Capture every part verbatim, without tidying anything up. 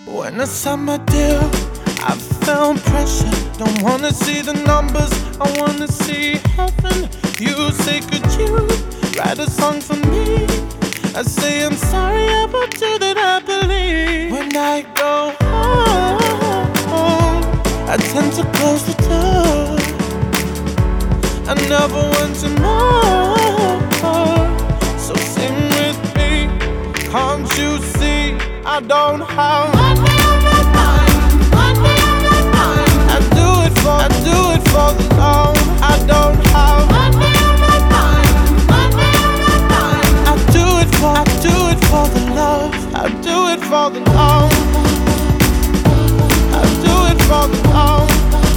When the summer deal, I felt pressure. Don't wanna see the numbers, I wanna see heaven. You say, could you write a song for me? I say, I'm sorry about you that I believe. When I go home, I tend to close the door. I never want to more. So sing with me, can't you see I don't have money on my mind, money on my mind. I do it for, I do it for the love. I don't have money on my mind, money on my mind. I do it for, I do it for the love. I do it for the love. I do it for the love.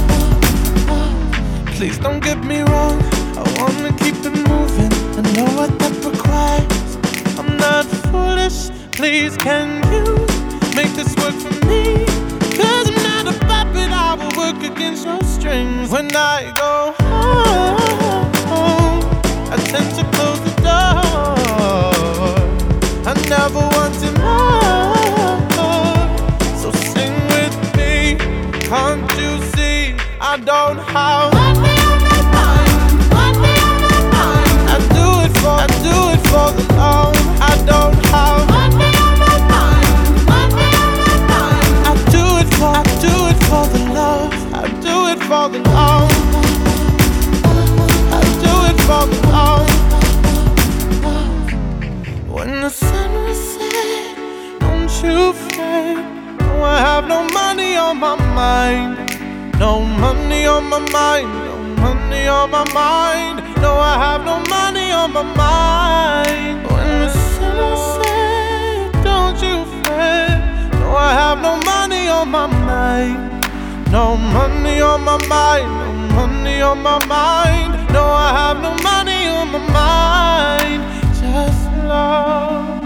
Please don't get me wrong, I wanna keep it moving. I know what that requires. I'm not foolish. Please, can you make this work for me? Cause I'm not a puppet, I will work against your strings. When I go home, I tend to close the door. I never wanted more. So sing with me, can't you see I don't have money on my mind, money on my mind. I do it for, I do it for the love. I don't have money on my mind, money on my mind. I do it for, I do it for the love. I do it for the love. I do it for the love. When the sun will set, don't you fret. No, I have no money on my mind. No money on my mind, no money on my mind. No, I have no money on my mind. When the sun will set, don't you fret. No, I have no money on my mind. No money on my mind, no money on my mind. No, I have no money on my mind. Just love.